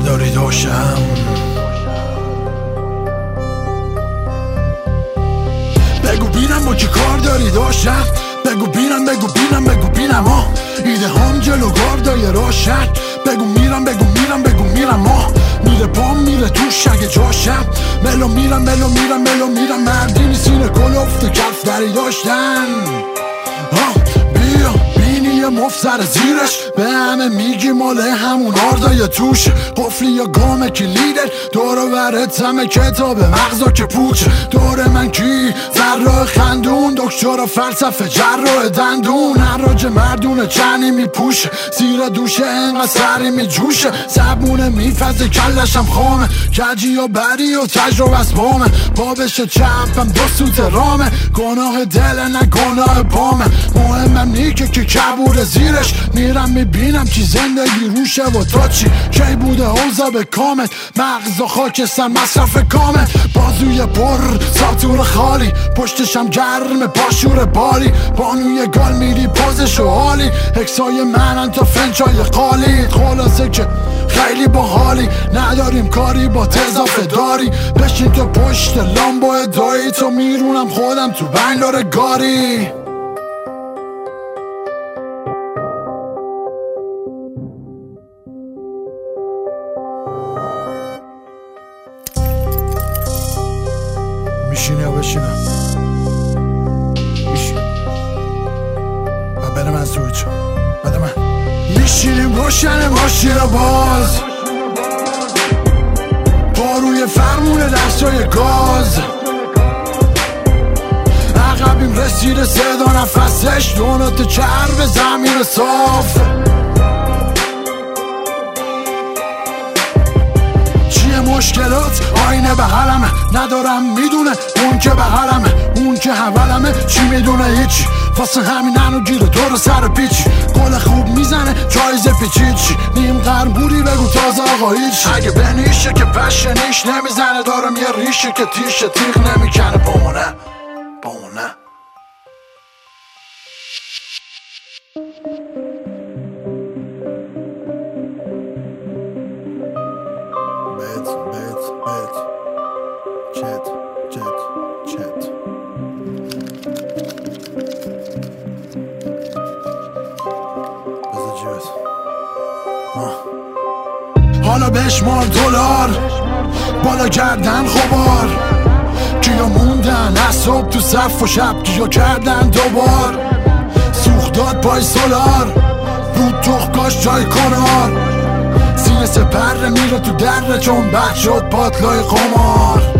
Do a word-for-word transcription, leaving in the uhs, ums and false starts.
داری داشتم بگو بینم با کی کار داری داشتم بگو بینم بگو بینم بگو بینم ها ایده هم جلوگار دای روشن بگو میرم بگو میرم بگو میرم ها میره پام میره توش اگه جاشم ملو میرم ملو میرم ملو میرم مردی نیستینه کل افته کف داری داشتن ها بیا یه مفسر زیرش به همه میگی مال همون آردای توش قفلی یا گام کلیدت دور و برت همه کتاب مغزا که پوچ دور من کی زرای خندون دکتر فلسفه جراح دندون حراج مردون چنی میپوشه زیر دوشه انقدر سری میجوشه زبونه میفزه کلشم خامه کجی و بری و تجربه از بامه بابش چپم دو سوت رامه گناه دل نه گناه پامه مهمم نیکه که کبور زیرش میرم میبینم چی زندگی روشه و تا چی کی بوده حوضا به کامت مغز و خاکستر مصرف کامه بازوی پر ساتور خالی پشتشم گرم پاشور بالی بانوی گال میری پازش و حالی اکسای منن تا فنچای خالی خلاصه که خیلی باحالی نداریم کاری با تضافه داری بشین تو پشت لامبو ادایی تو میرونم خودم تو بنگلور گاری میشینی یا بشینم میشین و برم از روی چون بده من میشینیم روشن ماشین باز با روی فرمون دستای گاز عقبیم رسیده صدا نفسش دونات چرب زمین صاف مشکلات آینه بغلمه ندارم میدونه اون که بغلمه اون که حولمه چی میدونه هیچی واسه همین ننو گیره دور سر پیچی گل خوب میزنه جایزه پیچیچی نیم قرن بودی بگو تازه آقا هیچ اگه بنیشه که پشنیش نمیزنه دارم یه ریشه که تیشه تیغ نمیکنه بامونه بامونه بت بت بت چت چت چت بذار جیبت حالا بشمار دلار بالا کردن خبار کیا موندن از صبح تو صف و شب کیا کردن دوبار سوخت داد پای سولار بود تخمکاش جای کنار سینه سپر میره تو در چون بد شد پاتلای قمار